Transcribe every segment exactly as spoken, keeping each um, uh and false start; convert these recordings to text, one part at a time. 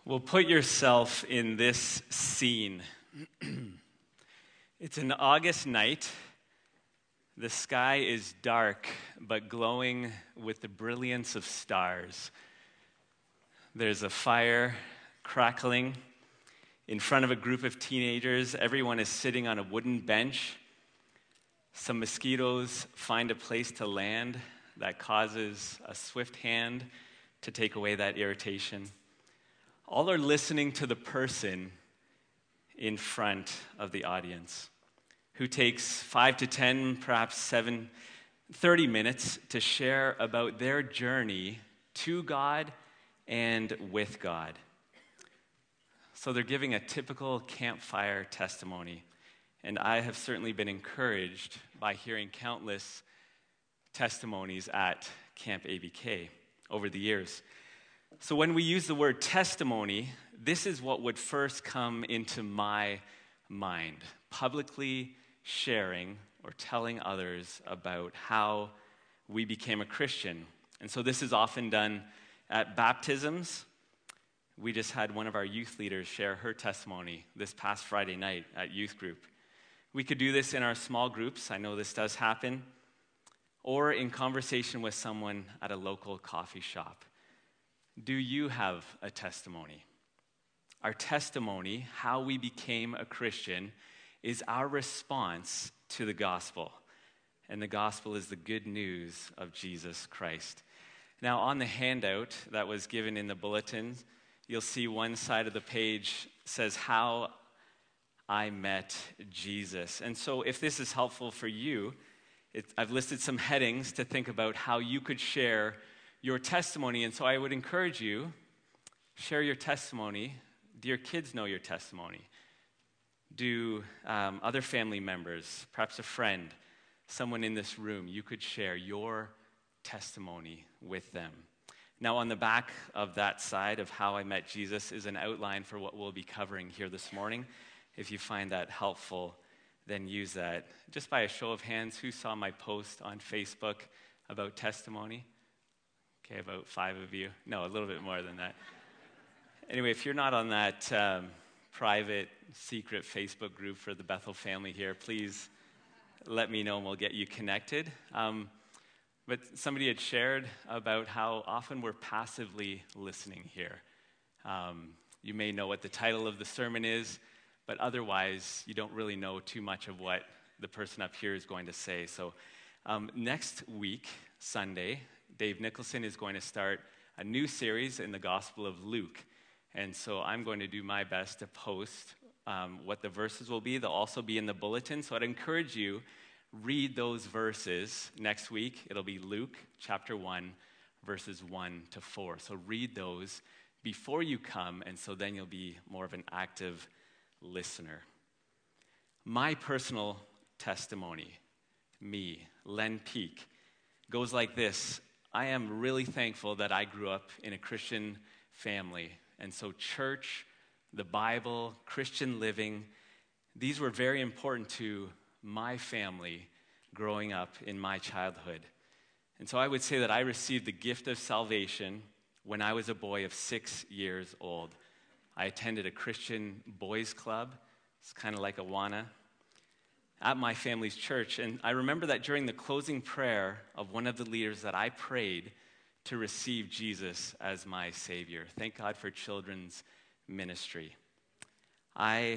Well, put yourself in this scene. It's an August night. The sky is dark, but glowing with the brilliance of stars. There's a fire crackling in front of a group of teenagers. Everyone is sitting on a wooden bench. Some mosquitoes find a place to land that causes a swift hand to take away that irritation. All are listening to the person in front of the audience who takes five to ten, perhaps seven, thirty minutes to share about their journey to God and with God. So they're giving a typical campfire testimony, and I have certainly been encouraged by hearing countless testimonies at Camp A B K over the years. So when we use the word testimony, this is what would first come into my mind: publicly sharing or telling others about how we became a Christian. And so this is often done at baptisms. We just had one of our youth leaders share her testimony this past Friday night at youth group. We could do this in our small groups. I know this does happen. Or in conversation with someone at a local coffee shop. Do you have a testimony? Our testimony, how we became a Christian, is our response to the gospel. And the gospel is the good news of Jesus Christ. Now, on the handout that was given in the bulletin, you'll see one side of the page says, How I Met Jesus. And so if this is helpful for you, it, I've listed some headings to think about how you could share your testimony. And so I would encourage you, share your testimony. Do your kids know your testimony? Do um, other family members, perhaps a friend, someone in this room, you could share your testimony with them. Now, on the back of that side of How I Met Jesus is an outline for what we'll be covering here this morning. If you find that helpful, then use that. Just by a show of hands, who saw my post on Facebook about testimony? Okay, about five of you. No, a little bit more than that. Anyway, if you're not on that um, private, secret Facebook group for the Bethel family here, please let me know and we'll get you connected. Um, but somebody had shared about how often we're passively listening here. Um, you may know what the title of the sermon is, but otherwise you don't really know too much of what the person up here is going to say. So um, next week, Sunday, Dave Nicholson is going to start a new series in the Gospel of Luke. And so I'm going to do my best to post um, what the verses will be. They'll also be in the bulletin. So I'd encourage you, read those verses next week. It'll be Luke chapter one, verses one to four. So read those before you come, and so then you'll be more of an active listener. My personal testimony, me, Len Peak, goes like this. I am really thankful that I grew up in a Christian family. And so church, the Bible, Christian living, these were very important to my family growing up in my childhood. And so I would say that I received the gift of salvation when I was a boy of six years old. I attended a Christian boys club. It's kind of like Awana, at my family's church. And I remember that during the closing prayer of one of the leaders that I prayed to receive Jesus as my Savior. Thank God for children's ministry. I,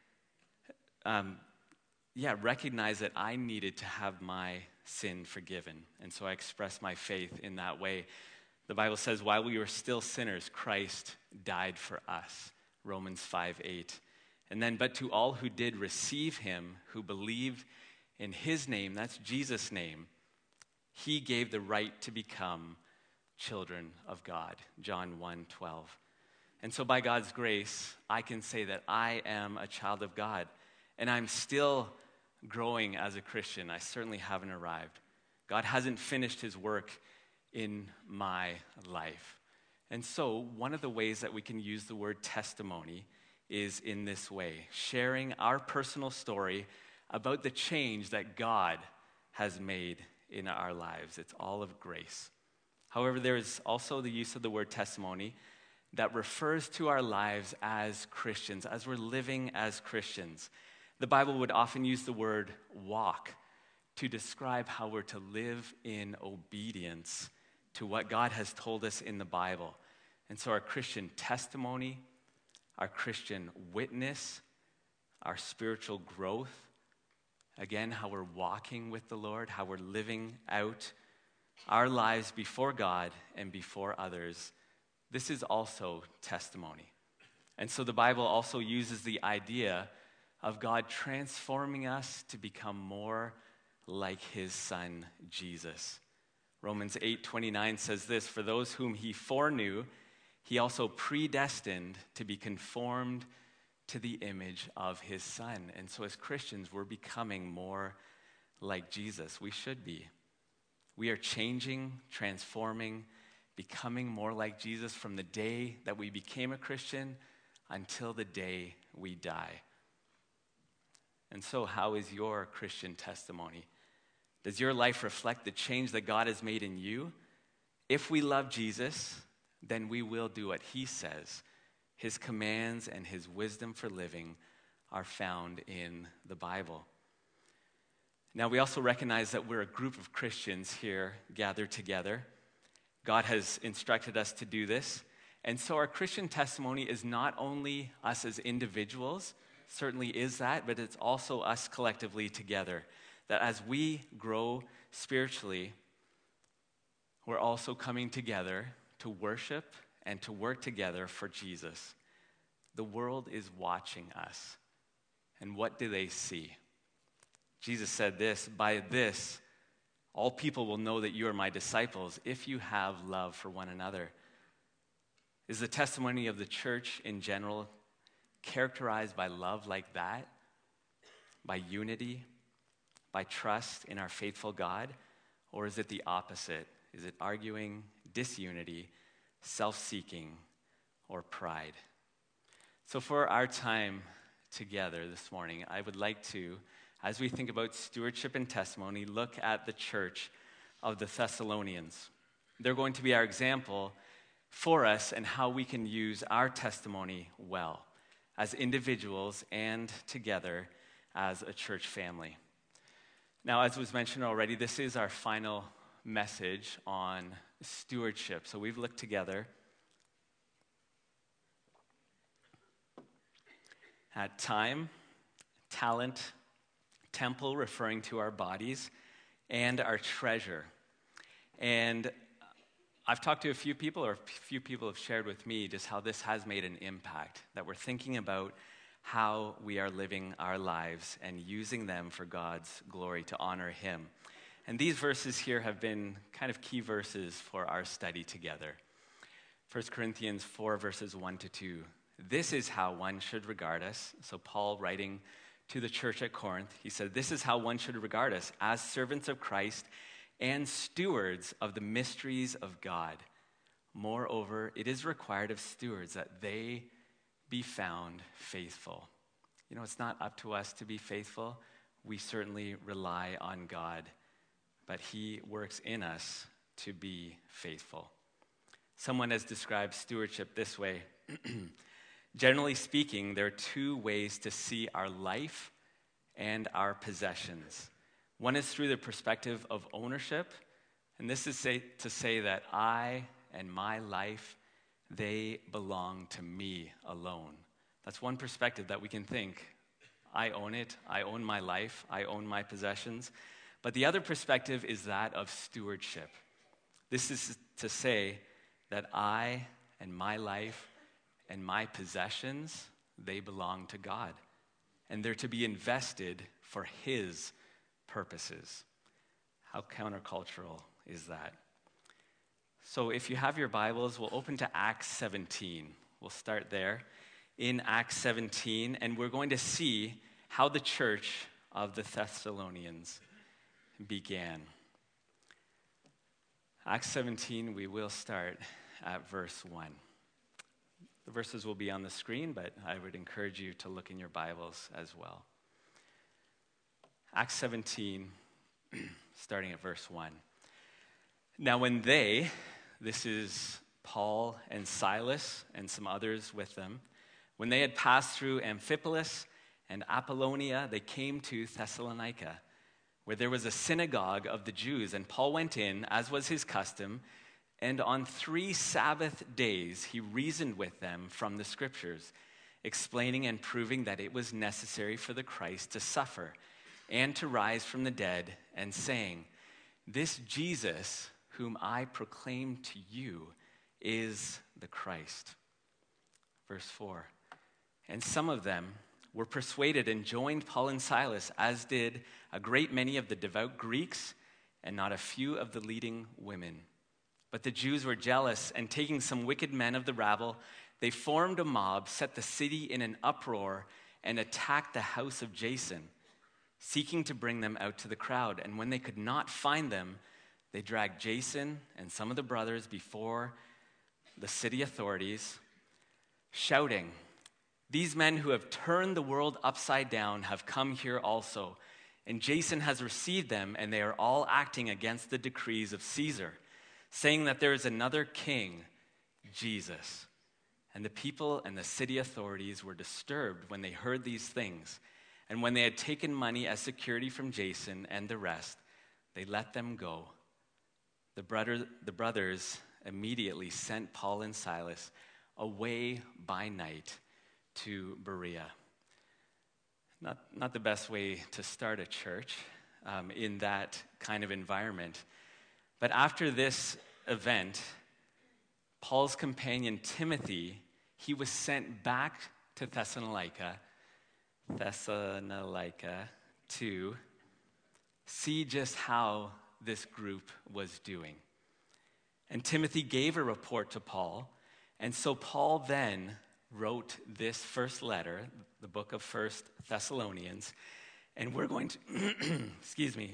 um, yeah, recognized that I needed to have my sin forgiven. And so I expressed my faith in that way. The Bible says, while we were still sinners, Christ died for us. Romans five eight. And then, but to all who did receive him, who believed in his name, that's Jesus' name, he gave the right to become children of God. John one twelve. And so by God's grace, I can say that I am a child of God. And I'm still growing as a Christian. I certainly haven't arrived. God hasn't finished his work in my life. And so one of the ways that we can use the word testimony is in this way, sharing our personal story about the change that God has made in our lives. It's all of grace. However, there is also the use of the word testimony that refers to our lives as Christians, as we're living as Christians. The Bible would often use the word walk to describe how we're to live in obedience to what God has told us in the Bible. And so our Christian testimony, our Christian witness, our spiritual growth, again, how we're walking with the Lord, how we're living out our lives before God and before others, this is also testimony. And so the Bible also uses the idea of God transforming us to become more like his Son, Jesus. Romans eight twenty-nine says this, "For those whom he foreknew, he also predestined to be conformed to the image of his Son." And so as Christians, we're becoming more like Jesus. We should be. We are changing, transforming, becoming more like Jesus from the day that we became a Christian until the day we die. And so how is your Christian testimony? Does your life reflect the change that God has made in you? If we love Jesus, then we will do what he says. His commands and his wisdom for living are found in the Bible. Now, we also recognize that we're a group of Christians here gathered together. God has instructed us to do this. And so our Christian testimony is not only us as individuals, certainly is that, but it's also us collectively together. That as we grow spiritually, we're also coming together to worship and to work together for Jesus. The world is watching us. And what do they see? Jesus said this, "By this, all people will know that you are my disciples if you have love for one another." Is the testimony of the church in general characterized by love like that? By unity? By trust in our faithful God? Or is it the opposite? Is it arguing, disunity, self-seeking, or pride? So for our time together this morning, I would like to, as we think about stewardship and testimony, look at the church of the Thessalonians. They're going to be our example for us and how we can use our testimony well as individuals and together as a church family. Now, as was mentioned already, this is our final message on stewardship. So we've looked together at time, talent, temple, referring to our bodies, and our treasure. And I've talked to a few people, or a few people have shared with me just how this has made an impact, that we're thinking about how we are living our lives and using them for God's glory to honor him. And these verses here have been kind of key verses for our study together. First Corinthians four, verses one to two. "This is how one should regard us." So Paul writing to the church at Corinth, he said, "This is how one should regard us, as servants of Christ and stewards of the mysteries of God. Moreover, it is required of stewards that they be found faithful." You know, it's not up to us to be faithful. We certainly rely on God, but he works in us to be faithful. Someone has described stewardship this way. Generally speaking, there are two ways to see our life and our possessions. One is through the perspective of ownership, and this is say, to say that I and my life, they belong to me alone. That's one perspective that we can think. I own it, I own my life, I own my possessions. But the other perspective is that of stewardship. This is to say that I and my life and my possessions, they belong to God. And they're to be invested for his purposes. How countercultural is that? So if you have your Bibles, we'll open to Acts seventeen. We'll start there in Acts seventeen, and we're going to see how the church of the Thessalonians began. Acts seventeen, we will start at verse one. The verses will be on the screen, but I would encourage you to look in your Bibles as well. Acts seventeen, starting at verse one. "Now when they," this is Paul and Silas and some others with them. When they had passed through Amphipolis and Apollonia, they came to Thessalonica, where there was a synagogue of the Jews. And Paul went in, as was his custom, and on three Sabbath days he reasoned with them from the Scriptures, explaining and proving that it was necessary for the Christ to suffer and to rise from the dead, and saying, "This Jesus, whom I proclaim to you, is the Christ." Verse four, and some of them were persuaded and joined Paul and Silas, as did a great many of the devout Greeks and not a few of the leading women. But the Jews were jealous, and taking some wicked men of the rabble, they formed a mob, set the city in an uproar, and attacked the house of Jason, seeking to bring them out to the crowd. And when they could not find them, they dragged Jason and some of the brothers before the city authorities, shouting, "These men who have turned the world upside down have come here also, and Jason has received them, and they are all acting against the decrees of Caesar, saying that there is another king, Jesus." And the people and the city authorities were disturbed when they heard these things. And when they had taken money as security from Jason and the rest, they let them go. The, brother, the brothers immediately sent Paul and Silas away by night to Berea. Not, not the best way to start a church um, in that kind of environment. But after this event, Paul's companion Timothy, he was sent back to Thessalonica, Thessalonica to see just how this group was doing. And Timothy gave a report to Paul, and so Paul then wrote this first letter, the book of First Thessalonians, and we're going to, excuse me,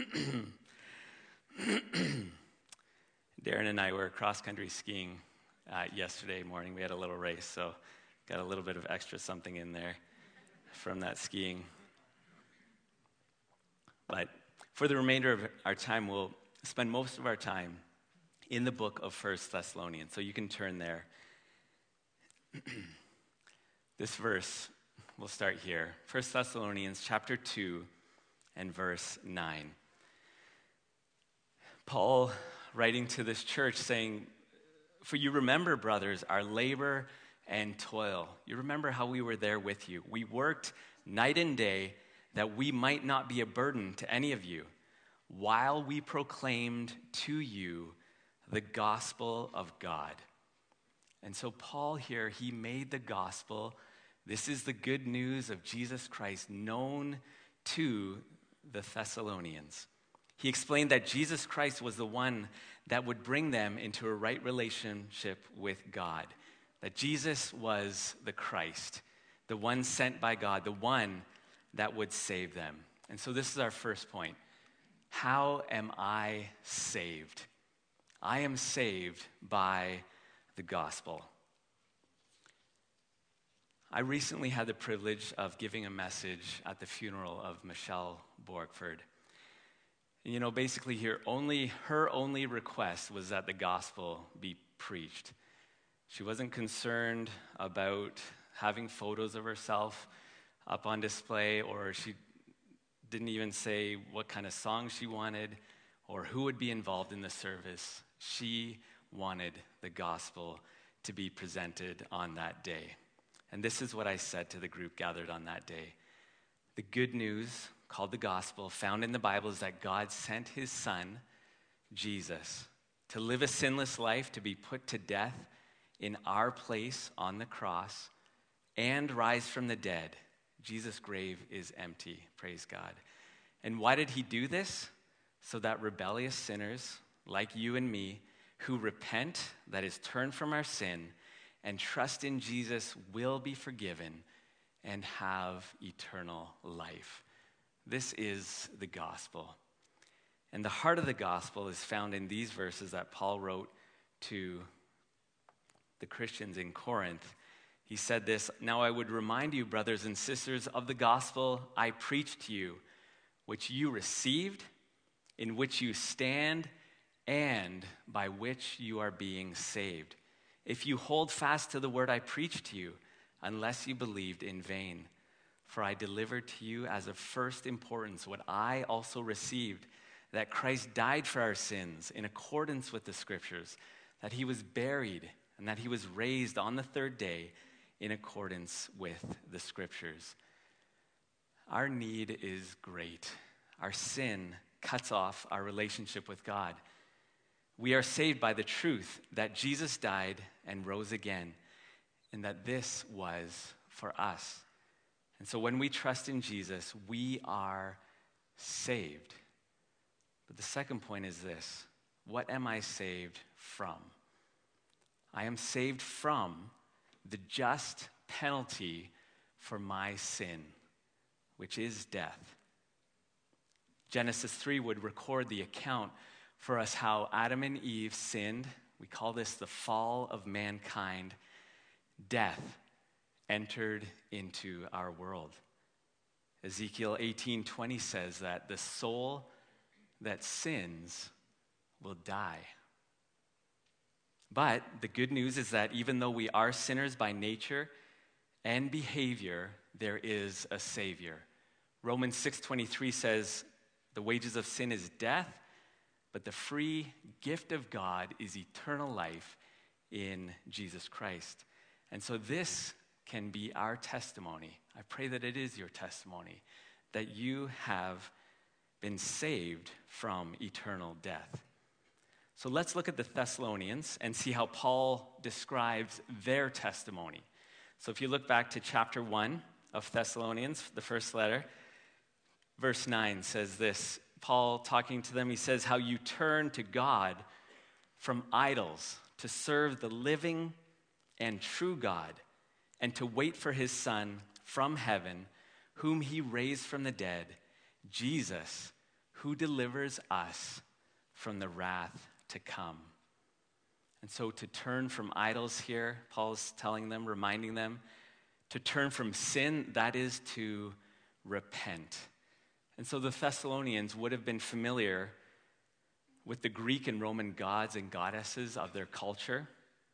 Darren and I were cross-country skiing uh, yesterday morning. We had a little race, so got a little bit of extra something in there from that skiing. But for the remainder of our time, we'll spend most of our time in the book of First Thessalonians. So you can turn there. This verse, we'll start here. First Thessalonians chapter two and verse nine. Paul writing to this church saying, "For you remember, brothers, our labor and toil. You remember how we were there with you. We worked night and day that we might not be a burden to any of you, while we proclaimed to you the gospel of God." And so Paul here, he made the gospel, this is the good news of Jesus Christ, known to the Thessalonians. He explained that Jesus Christ was the one that would bring them into a right relationship with God. That Jesus was the Christ, the one sent by God, the one that would save them. And so this is our first point. How am I saved? I am saved by the gospel. I recently had the privilege of giving a message at the funeral of Michelle Borgford. You know, basically here, only her only request was that the gospel be preached. She wasn't concerned about having photos of herself up on display, or she didn't even say what kind of song she wanted or who would be involved in the service. She wanted the gospel to be presented on that day. And this is what I said to the group gathered on that day. The good news, called the gospel, found in the Bible is that God sent his son, Jesus, to live a sinless life, to be put to death in our place on the cross, and rise from the dead. Jesus' grave is empty, praise God. And why did he do this? So that rebellious sinners like you and me who repent, that is, turn from our sin, and trust in Jesus will be forgiven and have eternal life. This is the gospel. And the heart of the gospel is found in these verses that Paul wrote to the Christians in Corinth. He said this, "Now I would remind you, brothers and sisters, of the gospel I preached to you, which you received, in which you stand, and by which you are being saved, if you hold fast to the word I preached to you, unless you believed in vain. For I delivered to you as of first importance what I also received, that Christ died for our sins in accordance with the Scriptures, that he was buried, and that he was raised on the third day in accordance with the Scriptures. Our need is great. Our sin cuts off our relationship with God. We are saved by the truth that Jesus died and rose again, and that this was for us. And so when we trust in Jesus, we are saved. But the second point is this: what am I saved from? I am saved from the just penalty for my sin, which is death. Genesis three would record the account for us how Adam and Eve sinned. We call this the fall of mankind. Death entered into our world. Ezekiel eighteen twenty says that the soul that sins will die. But the good news is that even though we are sinners by nature and behavior, there is a Savior. Romans six twenty-three says, the wages of sin is death, but the free gift of God is eternal life in Jesus Christ. And so this can be our testimony. I pray that it is your testimony, that you have been saved from eternal death. So let's look at the Thessalonians and see how Paul describes their testimony. So if you look back to chapter one of Thessalonians, the first letter, verse nine says this. Paul talking to them, he says, how you turn to God from idols to serve the living and true God, and to wait for his Son from heaven, whom he raised from the dead, Jesus, who delivers us from the wrath to come. And so to turn from idols here, Paul's telling them, reminding them, to turn from sin, that is to repent. And so the Thessalonians would have been familiar with the Greek and Roman gods and goddesses of their culture,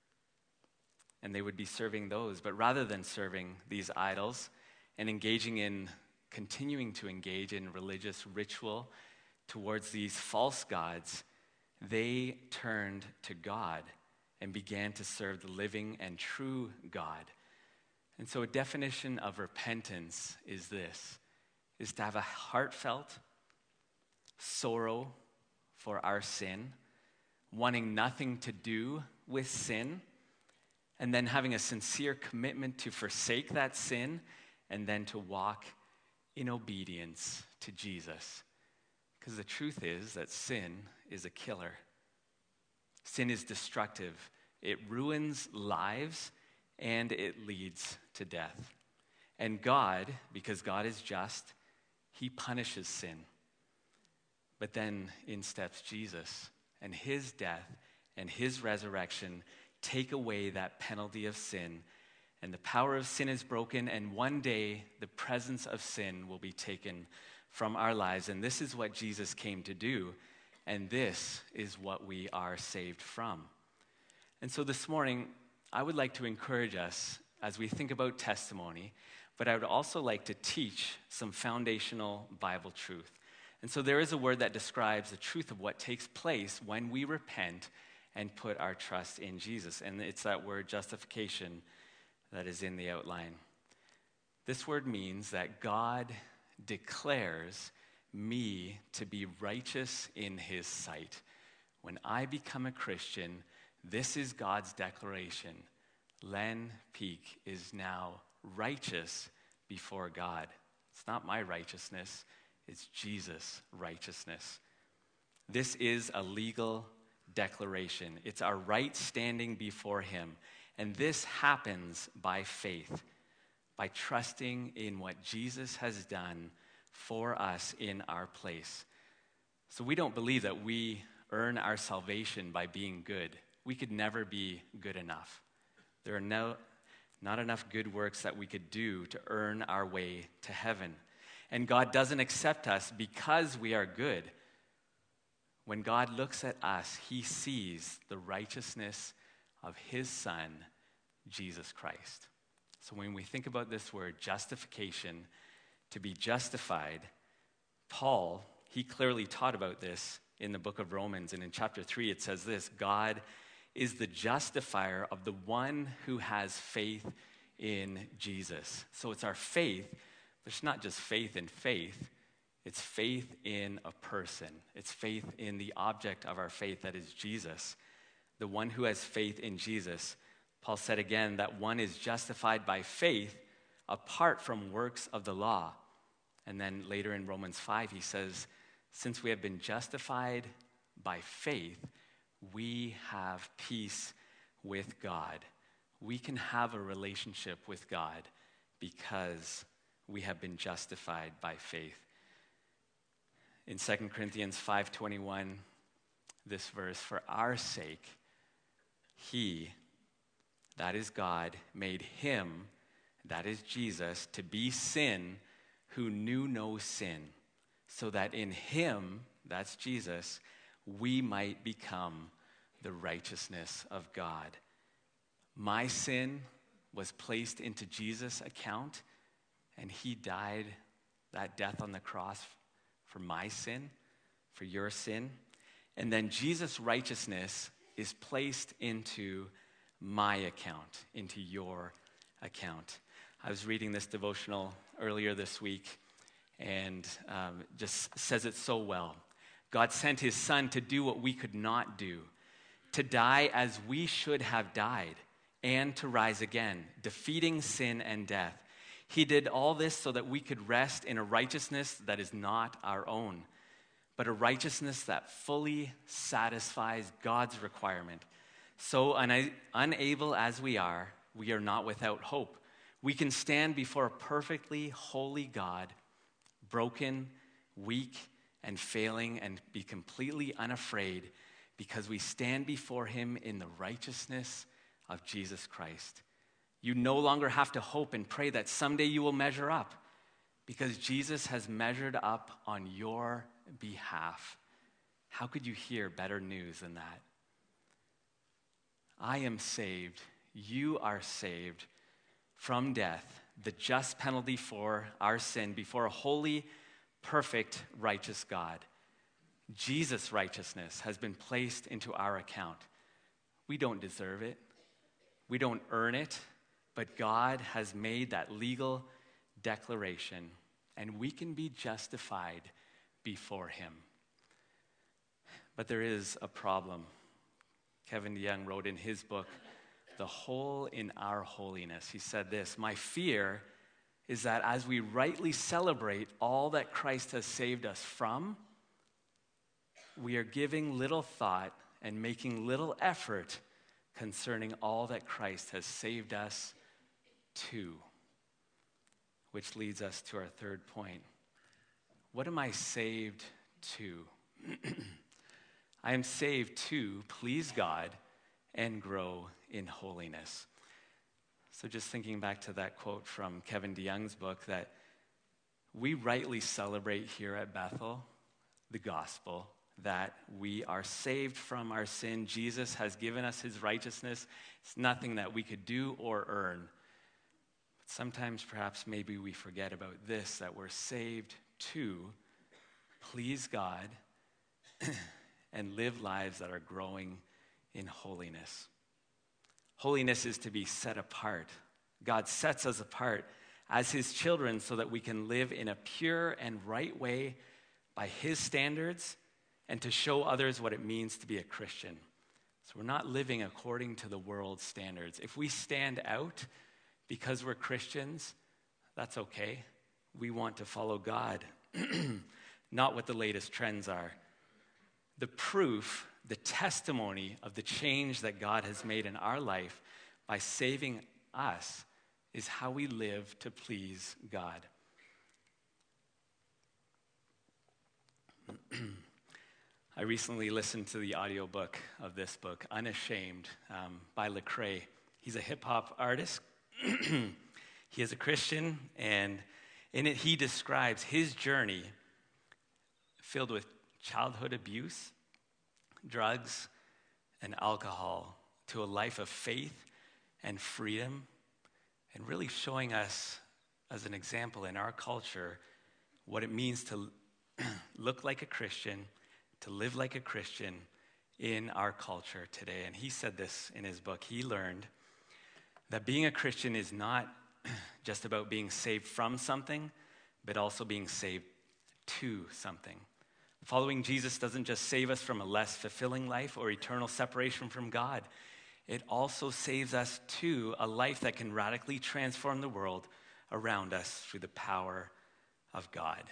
and they would be serving those. But rather than serving these idols and engaging in, continuing to engage in religious ritual towards these false gods, they turned to God and began to serve the living and true God. And so a definition of repentance is this, is to have a heartfelt sorrow for our sin, wanting nothing to do with sin, and then having a sincere commitment to forsake that sin and then to walk in obedience to Jesus. Because the truth is that sin is a killer. Sin is destructive. It ruins lives and it leads to death. And God, because God is just, he punishes sin. But then in steps Jesus, and his death and his resurrection take away that penalty of sin, and the power of sin is broken, and one day the presence of sin will be taken from our lives. And this is what Jesus came to do, and this is what we are saved from. And so this morning, I would like to encourage us as we think about testimony, but I would also like to teach some foundational Bible truth. And so there is a word that describes the truth of what takes place when we repent and put our trust in Jesus. And it's that word justification that is in the outline. This word means that God declares me to be righteous in his sight. When I become a Christian, this is God's declaration. Len Peake is now righteous before God. It's not my righteousness, it's Jesus' righteousness. This is a legal declaration. It's our right standing before him. And this happens by faith, by trusting in what Jesus has done for us in our place. So we don't believe that we earn our salvation by being good. We could never be good enough. There are no, not enough good works that we could do to earn our way to heaven. And God doesn't accept us because we are good. When God looks at us, he sees the righteousness of his Son, Jesus Christ. So when we think about this word, justification, to be justified, Paul, he clearly taught about this in the book of Romans. And in chapter three, it says this: God is the justifier of the one who has faith in Jesus. So it's our faith, but it's not just faith in faith. It's faith in a person. It's faith in the object of our faith, that is Jesus. The one who has faith in Jesus. Paul said again that one is justified by faith apart from works of the law. And then later in Romans five, he says, since we have been justified by faith, we have peace with God. We can have a relationship with God because we have been justified by faith. In Second Corinthians five twenty-one, this verse, for our sake, he, that is God, made him, that is Jesus, to be sin who knew no sin, so that in him, that's Jesus, we might become the righteousness of God. My sin was placed into Jesus' account, and he died that death on the cross for my sin, for your sin. And then Jesus' righteousness is placed into my account, into your account. I was reading this devotional earlier this week, and um, just says it so well. God sent his Son to do what we could not do, to die as we should have died, and to rise again, defeating sin and death. He did all this so that we could rest in a righteousness that is not our own, but a righteousness that fully satisfies God's requirement. So un- unable as we are, we are not without hope. We can stand before a perfectly holy God, broken, weak, and failing, and be completely unafraid because we stand before him in the righteousness of Jesus Christ. You no longer have to hope and pray that someday you will measure up, because Jesus has measured up on your behalf. How could you hear better news than that? I am saved. You are saved from death, the just penalty for our sin, before a holy, perfect, righteous God. Jesus' righteousness has been placed into our account. We don't deserve it. We don't earn it. But God has made that legal declaration, and we can be justified before him. But there is a problem. Kevin DeYoung wrote in his book, The Hole in Our Holiness. He said this: my fear is that as we rightly celebrate all that Christ has saved us from, we are giving little thought and making little effort concerning all that Christ has saved us to. Which leads us to our third point. What am I saved to? I am saved to please God and grow in holiness. So just thinking back to that quote from Kevin DeYoung's book, that we rightly celebrate here at Bethel the gospel, that we are saved from our sin. Jesus has given us his righteousness. It's nothing that we could do or earn. But sometimes perhaps maybe we forget about this, that we're saved to please God and live lives that are growing in holiness. Holiness is to be set apart. God sets us apart as his children so that we can live in a pure and right way by his standards and to show others what it means to be a Christian. So we're not living according to the world's standards. If we stand out because we're Christians, that's okay. We want to follow God, not what the latest trends are. The proof, the testimony of the change that God has made in our life by saving us is how we live to please God. I recently listened to the audiobook of this book, Unashamed, um, by Lecrae. He's a hip-hop artist. He is a Christian, and in it he describes his journey filled with childhood abuse, drugs, and alcohol to a life of faith and freedom, and really showing us as an example in our culture what it means to look like a Christian, to live like a Christian in our culture today. And he said this in his book. He learned that being a Christian is not just about being saved from something, but also being saved to something. Following Jesus doesn't just save us from a less fulfilling life or eternal separation from God. It also saves us to a life that can radically transform the world around us through the power of God.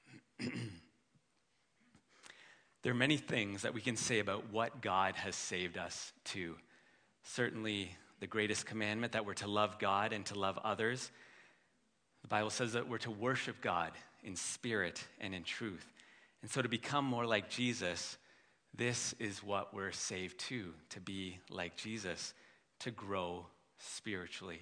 There are many things that we can say about what God has saved us to. Certainly, the greatest commandment, that we're to love God and to love others. The Bible says that we're to worship God in spirit and in truth. And so to become more like Jesus, this is what we're saved to, to be like Jesus, to grow spiritually.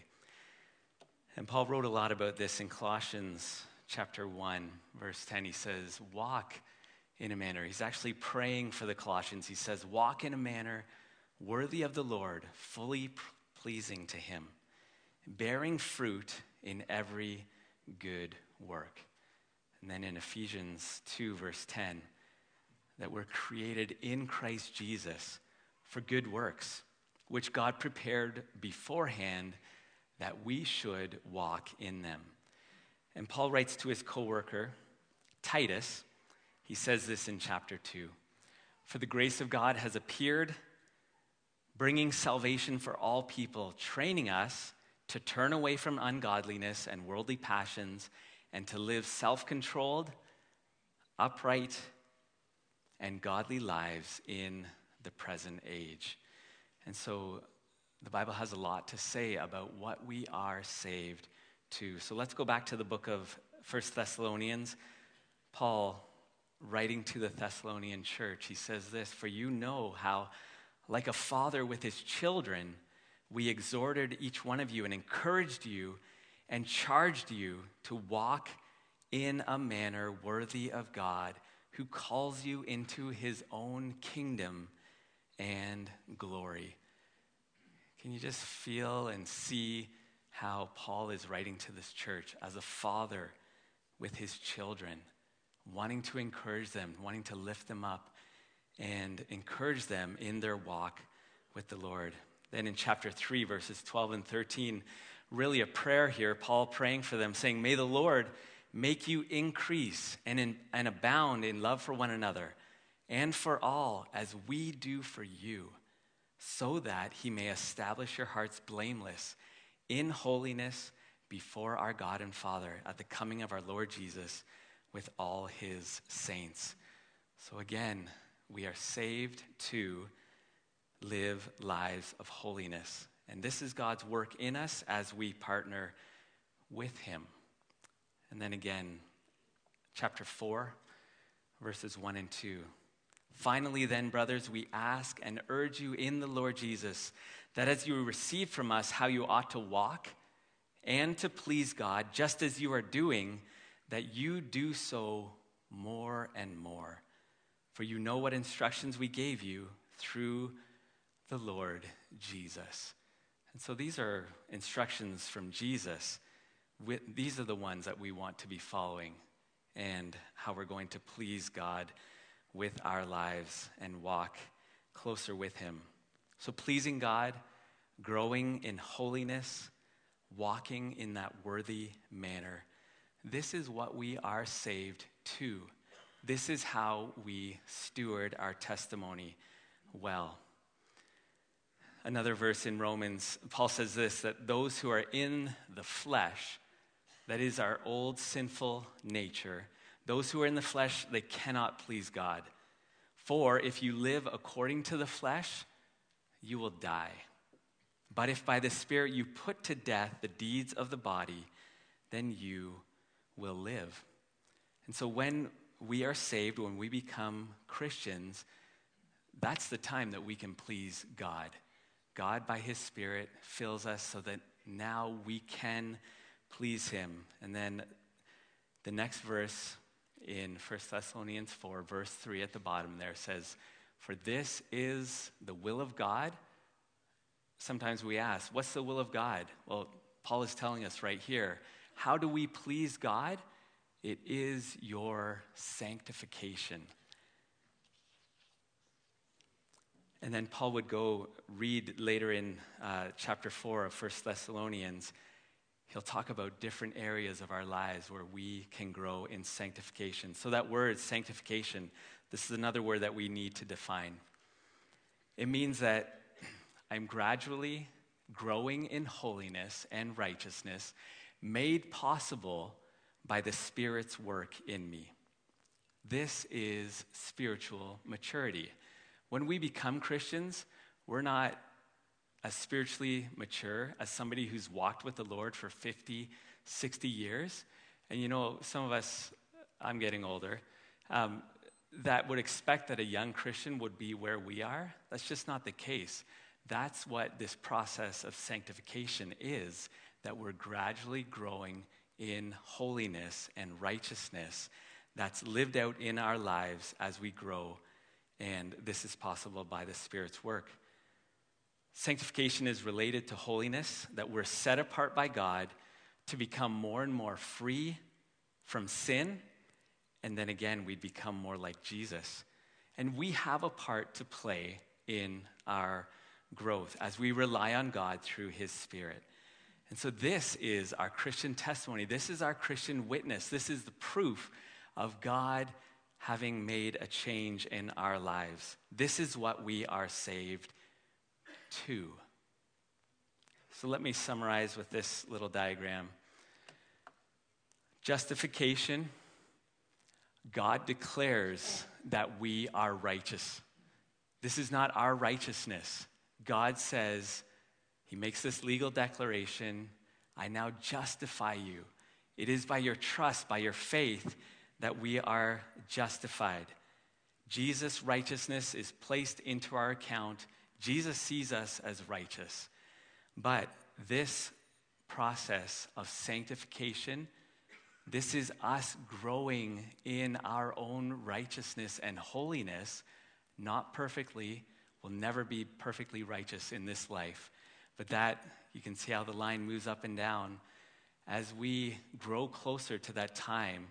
And Paul wrote a lot about this in Colossians chapter one, verse ten. He says, walk in a manner. He's actually praying for the Colossians. He says, walk in a manner worthy of the Lord, fully pleasing to him, bearing fruit in every good work. And then in Ephesians two, verse ten, that we're created in Christ Jesus for good works, which God prepared beforehand that we should walk in them. And Paul writes to his co-worker, Titus. He says this in chapter two. For the grace of God has appeared, bringing salvation for all people, training us to turn away from ungodliness and worldly passions and to live self-controlled, upright, and godly lives in the present age. And so the Bible has a lot to say about what we are saved to. So let's go back to the book of First Thessalonians. Paul, writing to the Thessalonian church, he says this, for you know how, like a father with his children, we exhorted each one of you and encouraged you and charged you to walk in a manner worthy of God, who calls you into his own kingdom and glory. Can you just feel and see how Paul is writing to this church as a father with his children, wanting to encourage them, wanting to lift them up and encourage them in their walk with the Lord. Then in chapter three, verses twelve and thirteen, really a prayer here, Paul praying for them, saying, may the Lord make you increase and, in, and abound in love for one another and for all, as we do for you, so that he may establish your hearts blameless in holiness before our God and Father at the coming of our Lord Jesus with all his saints. So again, we are saved to live lives of holiness. And this is God's work in us as we partner with him. And then again, chapter four, verses one and two. Finally then, brothers, we ask and urge you in the Lord Jesus, that as you receive from us how you ought to walk and to please God, just as you are doing, that you do so more and more. For you know what instructions we gave you through the Lord Jesus. And so these are instructions from Jesus. These are the ones that we want to be following, and how we're going to please God with our lives and walk closer with him. So pleasing God, growing in holiness, walking in that worthy manner. This is what we are saved to. This is how we steward our testimony well. Another verse in Romans, Paul says this, that those who are in the flesh, that is our old sinful nature, those who are in the flesh, they cannot please God. For if you live according to the flesh, you will die. But if by the Spirit you put to death the deeds of the body, then you will live. And so when we are saved, when we become Christians, that's the time that we can please God. God, by his Spirit, fills us so that now we can please him. And then the next verse in First Thessalonians four, verse three at the bottom there says, For this is the will of God. Sometimes we ask, what's the will of God? Well, Paul is telling us right here, how do we please God? It is your sanctification. And then Paul would go read later in uh, chapter four of First Thessalonians. He'll talk about different areas of our lives where we can grow in sanctification. So that word, sanctification, this is another word that we need to define. It means that I'm gradually growing in holiness and righteousness, made possible by the Spirit's work in me. This is spiritual maturity. When we become Christians, we're not as spiritually mature as somebody who's walked with the Lord for fifty, sixty years. And you know, some of us, I'm getting older, um, that would expect that a young Christian would be where we are. That's just not the case. That's what this process of sanctification is, that we're gradually growing in holiness and righteousness that's lived out in our lives as we grow. And this is possible by the Spirit's work. Sanctification is related to holiness, that we're set apart by God to become more and more free from sin. And then again, we become more like Jesus. And we have a part to play in our growth as we rely on God through His Spirit. And so this is our Christian testimony. This is our Christian witness. This is the proof of God having made a change in our lives. This is what we are saved to. So let me summarize with this little diagram. Justification, God declares that we are righteous. This is not our righteousness. God says, He makes this legal declaration, I now justify you. It is by your trust, by your faith, that we are justified. Jesus' righteousness is placed into our account. Jesus sees us as righteous. But this process of sanctification, this is us growing in our own righteousness and holiness, not perfectly. We'll never be perfectly righteous in this life. But that, you can see how the line moves up and down. As we grow closer to that time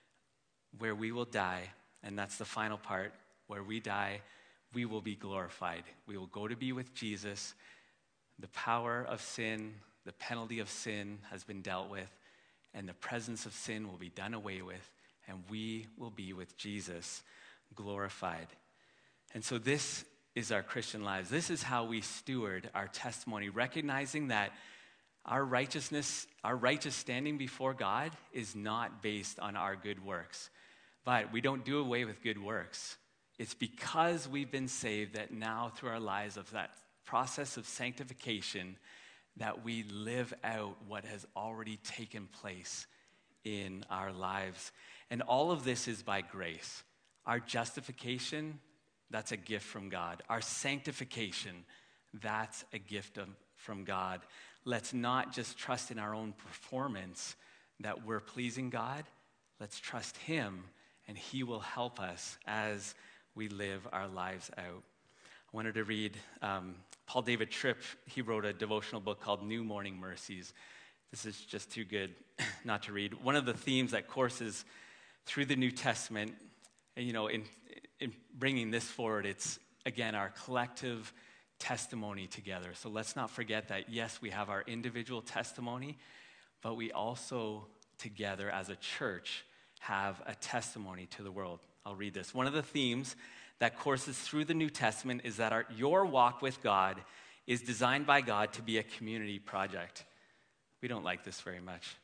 where we will die, and that's the final part, where we die, we will be glorified. We will go to be with Jesus. The power of sin, the penalty of sin has been dealt with, and the presence of sin will be done away with, and we will be with Jesus glorified. And so this is our Christian lives. This is how we steward our testimony, recognizing that our righteousness, our righteous standing before God is not based on our good works. But we don't do away with good works. It's because we've been saved that now through our lives of that process of sanctification that we live out what has already taken place in our lives. And all of this is by grace. Our justification, that's a gift from God. Our sanctification, that's a gift of, from God. Let's not just trust in our own performance that we're pleasing God. Let's trust Him, and He will help us as we live our lives out. I wanted to read um, Paul David Tripp. He wrote a devotional book called New Morning Mercies. This is just too good not to read. One of the themes that courses through the New Testament, and you know, in, in bringing this forward, it's, again, our collective testimony together. So let's not forget that, yes, we have our individual testimony, but we also, together as a church, have a testimony to the world. I'll read this. One of the themes that courses through the New Testament is that our, your walk with God is designed by God to be a community project. We don't like this very much.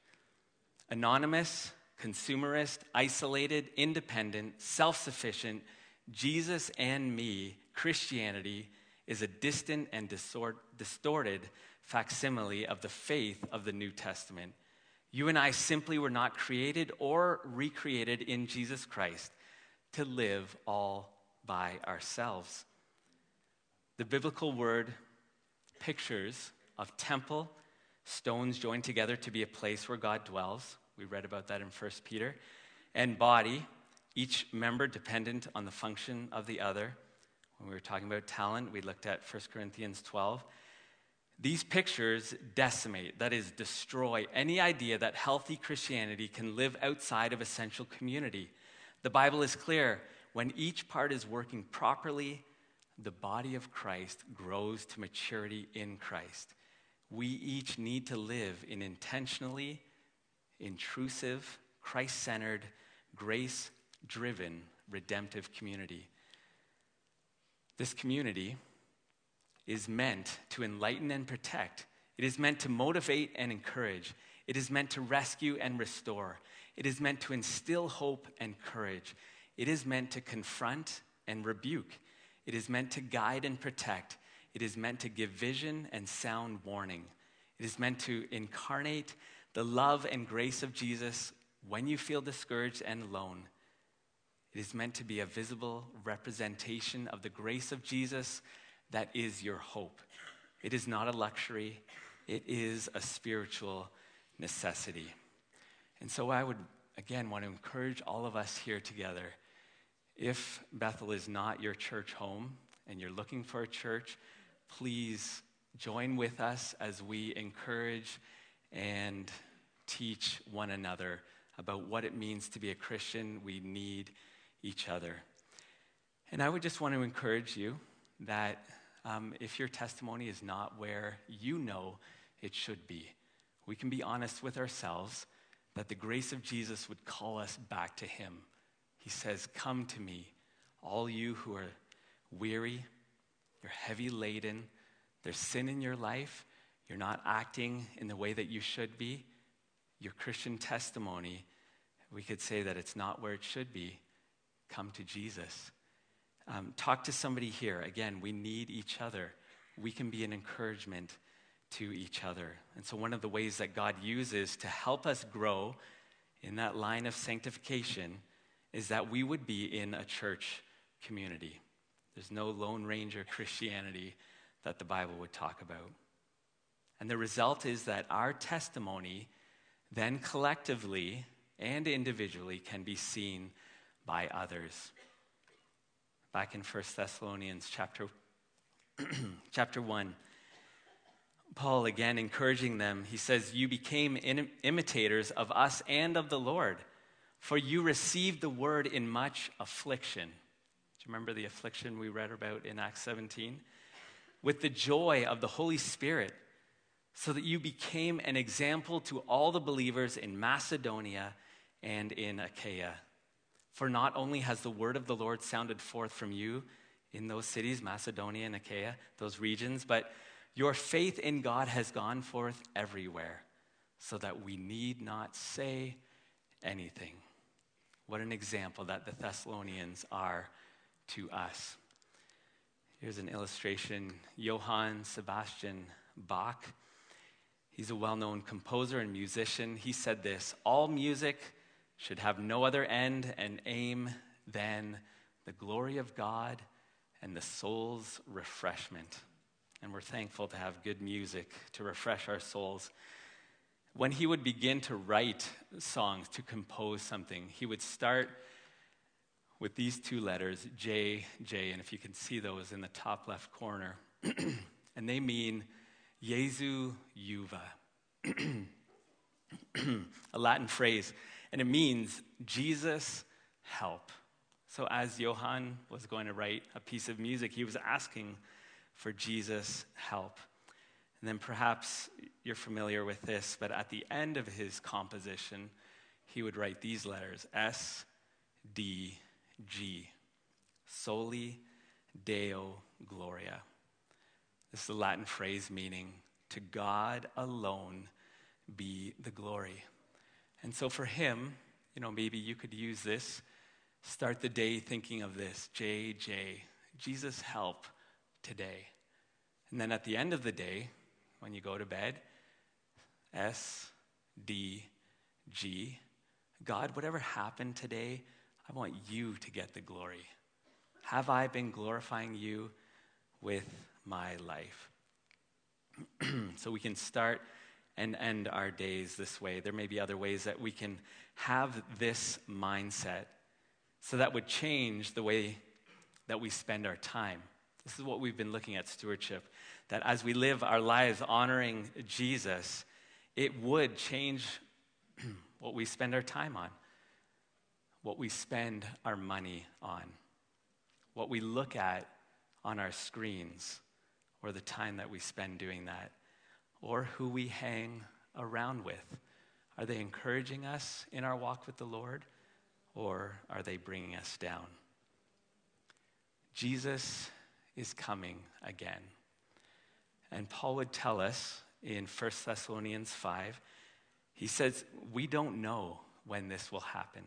Anonymous, consumerist, isolated, independent, self-sufficient, Jesus and me, Christianity, is a distant and distort, distorted facsimile of the faith of the New Testament. You and I simply were not created or recreated in Jesus Christ to live all by ourselves. The biblical word pictures of temple, stones joined together to be a place where God dwells. We read about that in First Peter. And body, each member dependent on the function of the other. When we were talking about talent, we looked at First Corinthians twelve. These pictures decimate, that is, destroy any idea that healthy Christianity can live outside of essential community. The Bible is clear. When each part is working properly, the body of Christ grows to maturity in Christ. We each need to live in intentionally intrusive, Christ-centered, grace-driven, redemptive community. This community is meant to enlighten and protect. It is meant to motivate and encourage. It is meant to rescue and restore. It is meant to instill hope and courage. It is meant to confront and rebuke. It is meant to guide and protect. It is meant to give vision and sound warning. It is meant to incarnate the love and grace of Jesus when you feel discouraged and alone. It is meant to be a visible representation of the grace of Jesus that is your hope. It is not a luxury. It is a spiritual necessity. And so I would, again, want to encourage all of us here together. If Bethel is not your church home and you're looking for a church, please join with us as we encourage and teach one another about what it means to be a Christian. We need each other. And I would just want to encourage you that um, if your testimony is not where you know it should be, we can be honest with ourselves that the grace of Jesus would call us back to him. He says, "Come to me, all you who are weary, you're heavy laden, there's sin in your life, you're not acting in the way that you should be. Your Christian testimony, we could say that it's not where it should be. Come to Jesus." Um, talk to somebody here. Again, we need each other. We can be an encouragement to each other. And so one of the ways that God uses to help us grow in that line of sanctification is that we would be in a church community. There's no Lone Ranger Christianity that the Bible would talk about. And the result is that our testimony then collectively and individually can be seen by others. Back in First Thessalonians chapter, chapter one, Paul again encouraging them, he says, "You became in, imitators of us and of the Lord, for you received the word in much affliction." Do you remember the affliction we read about in Acts seventeen? "With the joy of the Holy Spirit, so that you became an example to all the believers in Macedonia and in Achaia. For not only has the word of the Lord sounded forth from you in those cities, Macedonia and Achaia, those regions, but your faith in God has gone forth everywhere, so that we need not say anything." What an example that the Thessalonians are to us. Here's an illustration. Johann Sebastian Bach, he's a well-known composer and musician. He said this: "All music should have no other end and aim than the glory of God and the soul's refreshment." And we're thankful to have good music to refresh our souls. When he would begin to write songs, to compose something, he would start with these two letters, J, J, and if you can see those in the top left corner, and they mean Jesu Juva, a Latin phrase, and it means Jesus help. So as Johann was going to write a piece of music, he was asking for Jesus help. And then perhaps you're familiar with this, but at the end of his composition, he would write these letters, S, D, G, Soli Deo Gloria. This is the Latin phrase meaning, to God alone be the glory. And so for him, you know, maybe you could use this, start the day thinking of this, J, J, Jesus help today. And then at the end of the day, when you go to bed, S, D, G, God, whatever happened today, I want you to get the glory. Have I been glorifying you with my life? So we can start and end our days this way. There may be other ways that we can have this mindset. So that would change the way that we spend our time. This is what we've been looking at, stewardship, that as we live our lives honoring Jesus, it would change what we spend our time on, what we spend our money on, what we look at on our screens, or the time that we spend doing that, or who we hang around with. Are they encouraging us in our walk with the Lord, or are they bringing us down? Jesus is coming again. And Paul would tell us in First Thessalonians five, he says, we don't know when this will happen.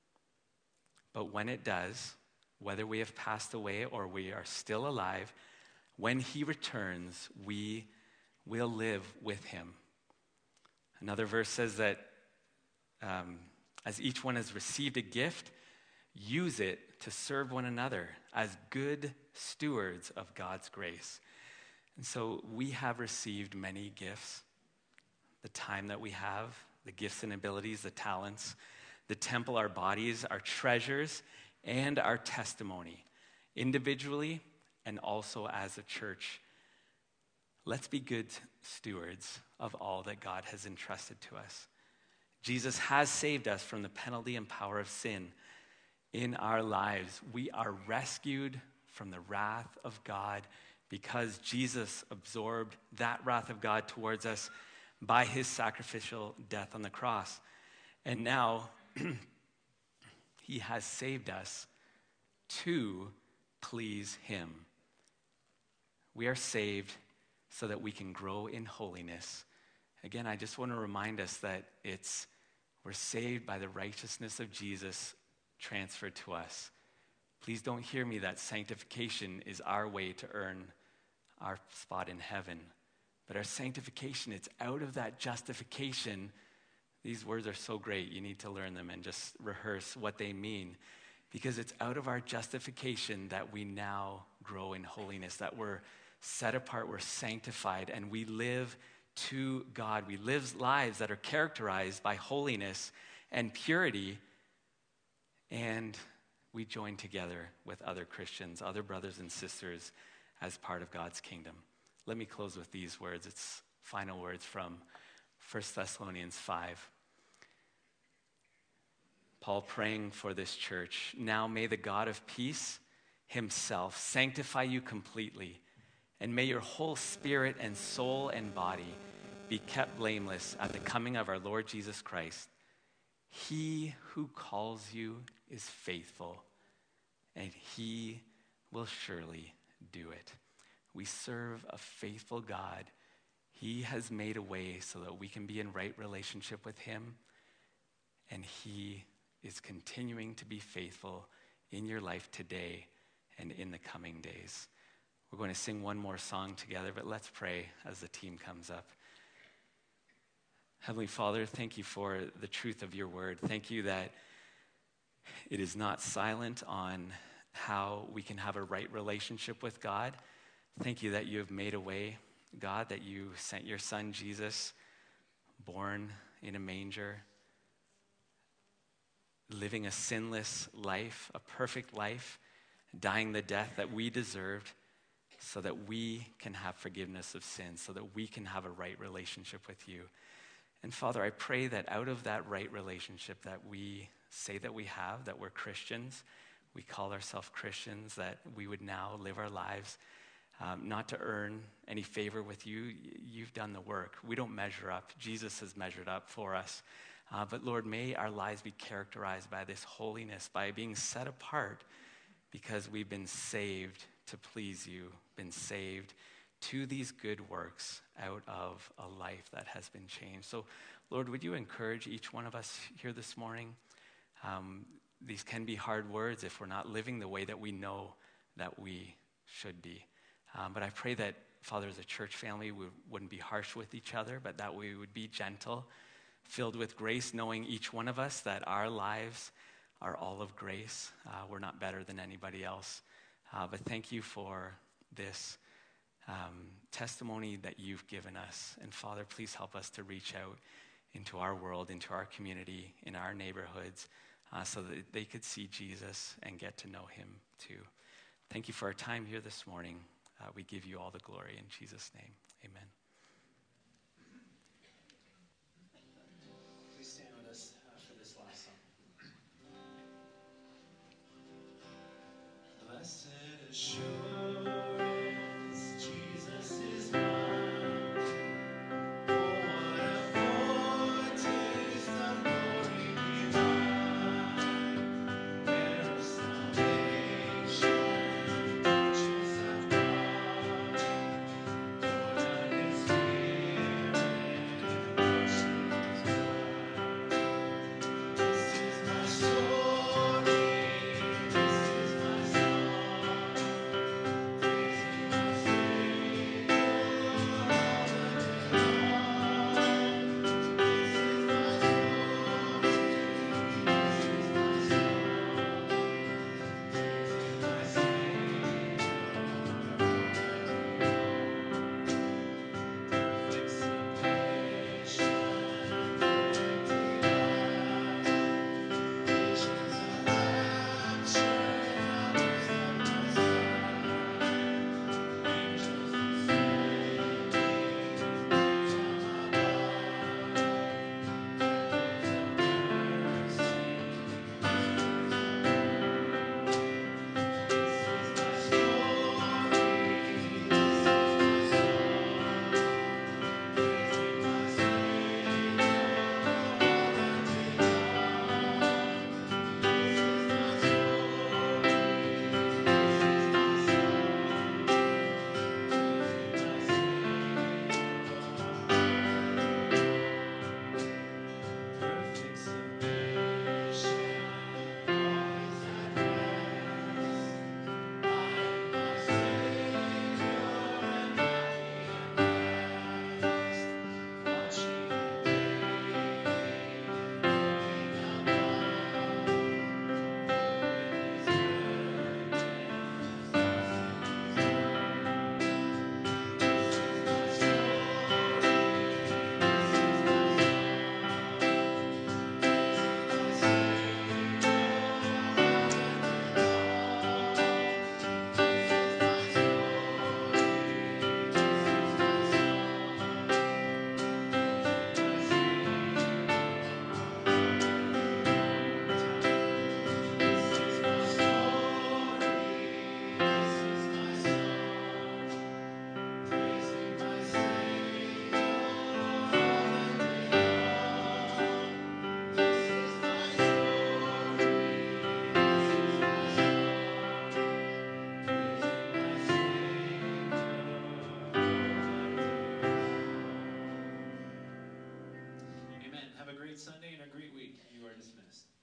But when it does, whether we have passed away or we are still alive, when he returns, we will live with him. Another verse says that um, as each one has received a gift, use it to serve one another as good stewards of God's grace. And so we have received many gifts. The time that we have, the gifts and abilities, the talents, the temple, our bodies, our treasures, and our testimony, individually and also as a church. Let's be good stewards of all that God has entrusted to us. Jesus has saved us from the penalty and power of sin in our lives. We are rescued from the wrath of God because Jesus absorbed that wrath of God towards us by his sacrificial death on the cross. And now he has saved us to please him. We are saved so that we can grow in holiness. Again, I just want to remind us that it's we're saved by the righteousness of Jesus transferred to us. Please don't hear me that sanctification is our way to earn our spot in heaven. But our sanctification, it's out of that justification. These words are so great. You need to learn them and just rehearse what they mean. Because it's out of our justification that we now grow in holiness, that we're set apart, we're sanctified, and we live to God. We live lives that are characterized by holiness and purity, and we join together with other Christians, other brothers and sisters, as part of God's kingdom. Let me close with these words. It's final words from First Thessalonians five. Paul praying for this church. Now may the God of peace himself sanctify you completely, and may your whole spirit and soul and body be kept blameless at the coming of our Lord Jesus Christ. He who calls you is faithful, and he will surely do it. We serve a faithful God. He has made a way so that we can be in right relationship with him, and he is continuing to be faithful in your life today and in the coming days. We're going to sing one more song together, but let's pray as the team comes up. Heavenly Father, thank you for the truth of your word. Thank you that it is not silent on how we can have a right relationship with God. Thank you that you have made a way, God, that you sent your son Jesus, born in a manger, living a sinless life, a perfect life, dying the death that we deserved so that we can have forgiveness of sins, so that we can have a right relationship with you. And Father, I pray that out of that right relationship that we say that we have, that we're Christians, we call ourselves Christians, that we would now live our lives um, not to earn any favor with you. You've done the work. We don't measure up. Jesus has measured up for us. Uh, but Lord, may our lives be characterized by this holiness, by being set apart because we've been saved to please you, been saved to these good works out of a life that has been changed. So, Lord, would you encourage each one of us here this morning? Um, these can be hard words if we're not living the way that we know that we should be. Um, but I pray that, Father, as a church family, we wouldn't be harsh with each other, but that we would be gentle, filled with grace, knowing each one of us that our lives are all of grace. Uh, we're not better than anybody else. Uh, but thank you for this um, testimony that you've given us. And Father, please help us to reach out into our world, into our community, in our neighborhoods, uh, so that they could see Jesus and get to know him too. Thank you for our time here this morning. Uh, we give you all the glory in Jesus' name. Amen. Please stand with us uh, for this last song. Blessed assurance, Jesus is mine. Oh, what a foretaste of glory divine. Heir of salvation, purchase of God. Born of His Spirit, washed in His blood. This is my story. This is my song. Praising my Savior all the day long. This is my story. This is my song. Praising my Savior all the day long. Perfect submission, perfected I. Visions of rapture, hours that must die. Angels descending from above. Echoes of mercy, whispers of love. This is my story. This is my song. Praising my Savior all the day long. This is my story. This is my song. Praising my Savior all the day long. Perfect submission, always at rest. I am my Savior and happy at last. Watching and waiting, looking above. With His goodness, nothing is wrong. This is my story. This is my song. Praising my Savior all the day long. This is my story. This is my song. Praising my Savior all the day long. This is my story. This is my song. Praising my Savior all the day long. This is my story. This is my song. Praising my Savior all the day long. Amen. Have a great Sunday and a great week. You are dismissed.